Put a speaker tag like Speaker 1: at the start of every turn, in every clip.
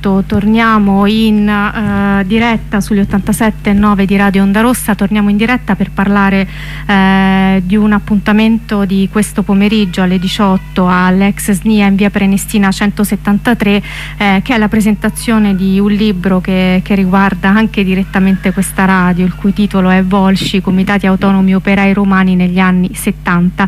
Speaker 1: appunto torniamo in diretta sugli 87.9 di Radio Onda Rossa. Torniamo in diretta per parlare di un appuntamento di questo pomeriggio alle 18 all'ex SNIA in via Prenestina 173, che è la presentazione di un libro che riguarda anche direttamente questa radio, il cui titolo è Volsci, Comitati Autonomi Operai Romani negli anni 70,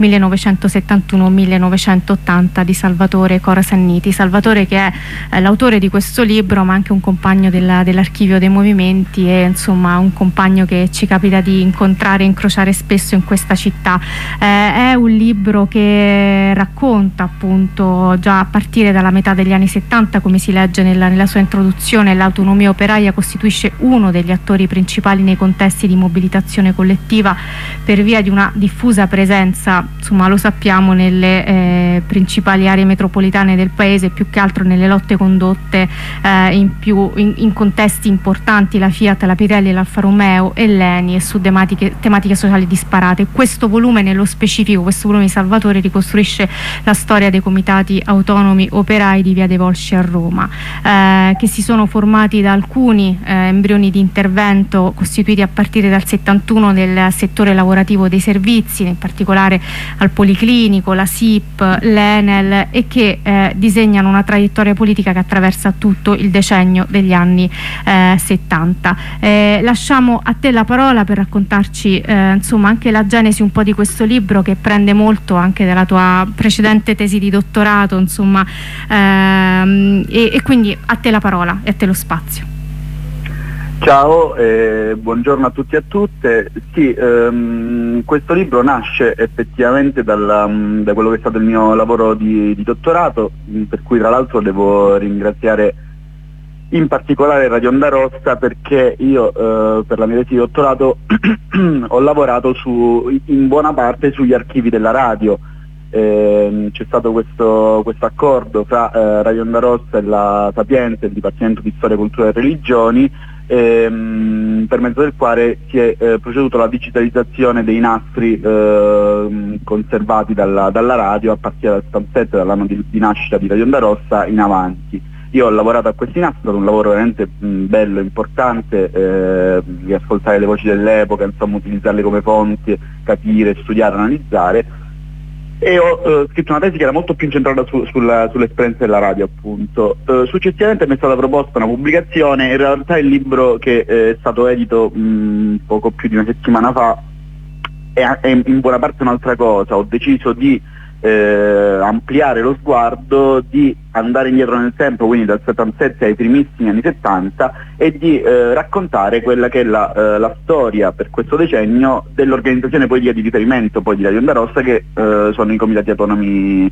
Speaker 1: 1971-1980, di Salvatore Corasanniti. Salvatore, che è l'autore di questo libro, ma anche un compagno dell'archivio dei movimenti, e insomma un compagno che ci capita di incontrare e incrociare spesso in questa città. È un libro che racconta appunto, già a partire dalla metà degli anni 70, come si legge nella sua introduzione, l'autonomia operaia costituisce uno degli attori principali nei contesti di mobilitazione collettiva per via di una diffusa presenza, insomma lo sappiamo, nelle principali aree metropolitane del paese, più che altro nelle lotte condotte in contesti importanti, la Fiat, la Pirelli, l'Alfa Romeo e l'ENI, e su tematiche sociali disparate. Questo volume nello specifico, questo volume di Salvatore, ricostruisce la storia dei comitati autonomi operai di via dei Volsci a Roma, che si sono formati da alcuni embrioni di intervento costituiti a partire dal 71 nel settore lavorativo dei servizi, in particolare al Policlinico, la SIP, l'Enel, e che disegnano una traiettoria politica che attraversa tutto il decennio degli anni 70. Lasciamo a te la parola per raccontarci insomma anche la genesi un po' di questo libro, che prende molto anche dalla tua precedente tesi di dottorato, insomma, e quindi a te la parola e a te lo spazio.
Speaker 2: Ciao, buongiorno a tutti e a tutte. Sì, questo libro nasce effettivamente da quello che è stato il mio lavoro di dottorato, per cui tra l'altro devo ringraziare in particolare Radio Onda Rossa, perché io per la mia tesi di dottorato ho lavorato in buona parte sugli archivi della radio. C'è stato questo accordo fra Radio Onda Rossa e la Sapienza, il Dipartimento di Storia, Cultura e Religioni, per mezzo del quale si è proceduto alla digitalizzazione dei nastri conservati dalla radio a partire dal 77, dall'anno di nascita di Radio Onda Rossa in avanti. Io ho lavorato a questi nastri, è stato un lavoro veramente bello, importante, riascoltare le voci dell'epoca, insomma utilizzarle come fonti, capire, studiare, analizzare, e ho scritto una tesi che era molto più incentrata sull'esperienza della radio, appunto. Successivamente mi è stata proposta una pubblicazione. In realtà il libro, che è stato edito poco più di una settimana fa, è in buona parte un'altra cosa. Ho deciso di ampliare lo sguardo, di andare indietro nel tempo, quindi dal 77 ai primissimi anni 70, e di raccontare quella che è la storia per questo decennio dell'organizzazione politica di riferimento poi di Radio Onda Rossa, che sono i comitati autonomi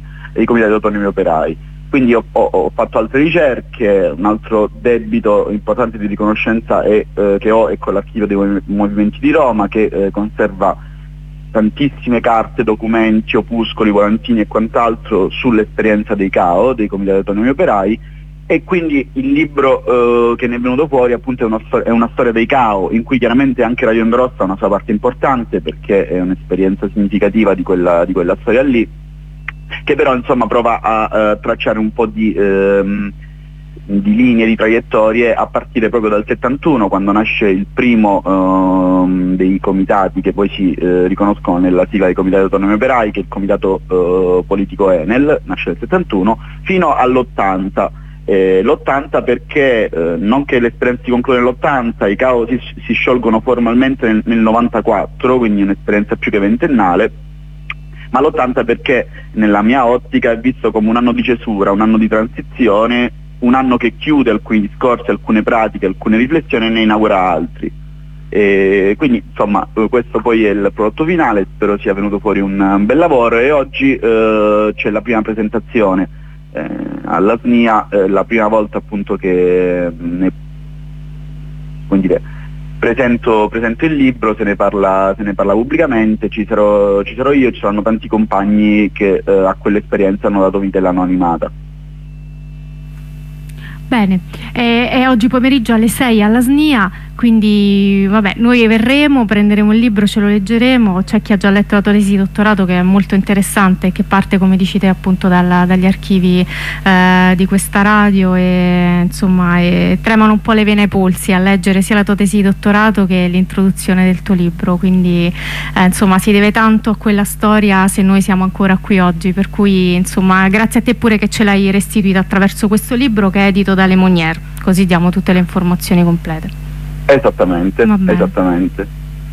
Speaker 2: operai. Quindi ho fatto altre ricerche. Un altro debito importante di riconoscenza che ho è con l'Archivio dei Movimenti di Roma, che conserva tantissime carte, documenti, opuscoli, volantini e quant'altro sull'esperienza dei CAO, dei Comitati Autonomi Operai, e quindi il libro che ne è venuto fuori appunto è una storia dei CAO, in cui chiaramente anche Radio Onda Rossa ha una sua parte importante, perché è un'esperienza significativa di quella storia lì, che però insomma prova a tracciare un po' di linee, di traiettorie, a partire proprio dal 71, quando nasce il primo dei comitati che poi si riconoscono nella sigla dei Comitati Autonomi Operai, che è il comitato politico Enel, nasce nel 71, fino all'80. L'80 perché non che l'esperienza si conclude nell'80, i CAO si sciolgono formalmente nel 94, quindi un'esperienza più che ventennale, ma l'80 perché nella mia ottica è visto come un anno di cesura, un anno di transizione, un anno che chiude alcuni discorsi, alcune pratiche, alcune riflessioni, e ne inaugura altri. Quindi insomma questo poi è il prodotto finale. Spero sia venuto fuori un bel lavoro, e oggi c'è la prima presentazione alla SNIA, la prima volta appunto che presento il libro, se ne parla pubblicamente. Ci sarò io, ci saranno tanti compagni che a quell'esperienza hanno dato vita e l'hanno animata.
Speaker 1: Bene, è oggi pomeriggio alle 6 alla SNIA, quindi vabbè, noi verremo, prenderemo il libro, ce lo leggeremo. C'è chi ha già letto la tua tesi di dottorato, che è molto interessante e che parte, come dici te, appunto dagli archivi di questa radio, e insomma tremano un po' le vene ai polsi a leggere sia la tua tesi di dottorato che l'introduzione del tuo libro, quindi insomma si deve tanto a quella storia se noi siamo ancora qui oggi, per cui insomma grazie a te pure che ce l'hai restituita attraverso questo libro che è edito da Le Monnier, così diamo tutte le informazioni complete.
Speaker 2: Esattamente, esattamente.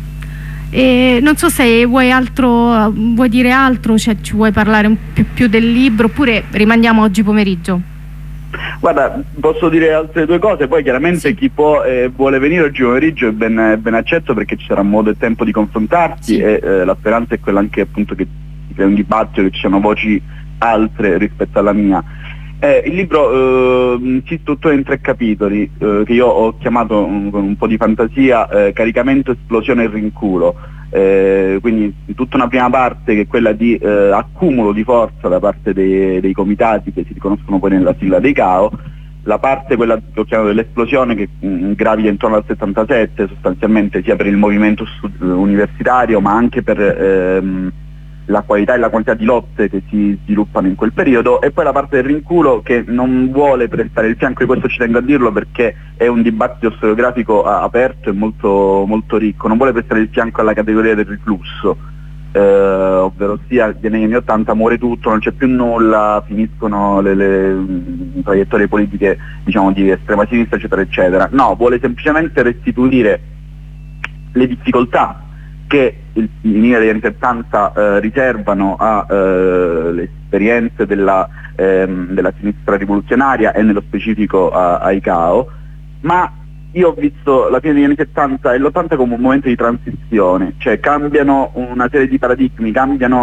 Speaker 1: E non so se vuoi dire altro, cioè ci vuoi parlare più del libro, oppure rimandiamo oggi pomeriggio?
Speaker 2: Guarda, posso dire altre due cose, poi chiaramente chi può vuole venire oggi pomeriggio è ben accetto, perché ci sarà modo e tempo di confrontarsi, e la speranza è quella anche appunto che ci sia un dibattito, che ci siano voci altre rispetto alla mia. Il libro si struttura in 3 capitoli che io ho chiamato con un po' di fantasia caricamento, esplosione e rinculo. Quindi tutta una prima parte che è quella di accumulo di forza da parte dei comitati che si riconoscono poi nella sigla dei CAO, la parte quella che ho chiamato dell'esplosione, che gravita intorno al 77 sostanzialmente, sia per il movimento universitario ma anche per la qualità e la quantità di lotte che si sviluppano in quel periodo, e poi la parte del rinculo, che non vuole prestare il fianco, e questo ci tengo a dirlo perché è un dibattito storiografico aperto e molto, molto ricco, non vuole prestare il fianco alla categoria del riflusso, ovvero sia negli anni 80 muore tutto, non c'è più nulla, finiscono le traiettorie politiche, diciamo, di estrema sinistra, eccetera eccetera. No, vuole semplicemente restituire le difficoltà che i linee degli anni 70 riservano alle esperienze della sinistra rivoluzionaria, e nello specifico ai CAO, ma io ho visto la fine degli anni 70 e l'80 come un momento di transizione, cioè cambiano una serie di paradigmi, cambiano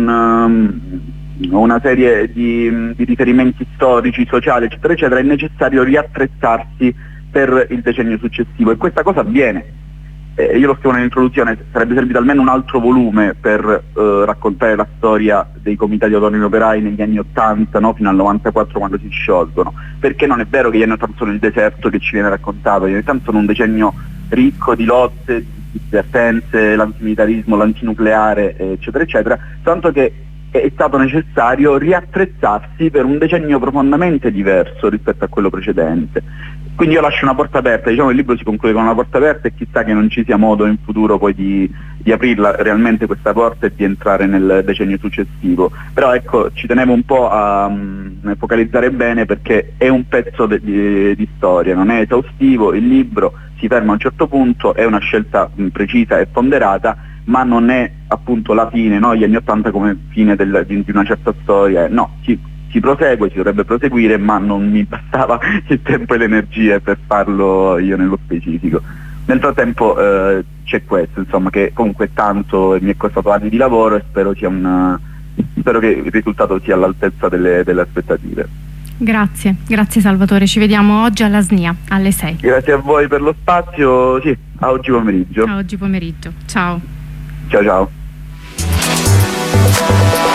Speaker 2: una serie di riferimenti storici, sociali, eccetera eccetera. È necessario riattrezzarsi per il decennio successivo, e questa cosa avviene. Io lo scrivo nell'introduzione, sarebbe servito almeno un altro volume per raccontare la storia dei comitati autonomi operai negli anni 80, no? Fino al 94, quando si sciolgono, perché non è vero che gli anni 80 sono il deserto che ci viene raccontato, gli anni 80 sono un decennio ricco di lotte, di divertenze, l'antimilitarismo, l'antinucleare, eccetera eccetera, tanto che è stato necessario riattrezzarsi per un decennio profondamente diverso rispetto a quello precedente. Quindi io lascio una porta aperta, diciamo il libro si conclude con una porta aperta, e chissà che non ci sia modo in futuro poi di aprirla realmente questa porta e di entrare nel decennio successivo. Però ecco, ci tenevo un po' a focalizzare bene, perché è un pezzo di storia, non è esaustivo, il libro si ferma a un certo punto, è una scelta precisa e ponderata, ma non è appunto la fine, no? Gli anni 80 come fine di una certa storia, no, si prosegue, si dovrebbe proseguire, ma non mi bastava il tempo e le energie per farlo io nello specifico. Nel frattempo c'è questo, insomma, che comunque tanto mi è costato anni di lavoro, e spero che il risultato sia all'altezza delle aspettative.
Speaker 1: Grazie Salvatore, ci vediamo oggi alla SNIA alle 6.
Speaker 2: Grazie a voi per lo spazio, sì, a oggi pomeriggio.
Speaker 1: A oggi pomeriggio, ciao.
Speaker 2: Ciao ciao.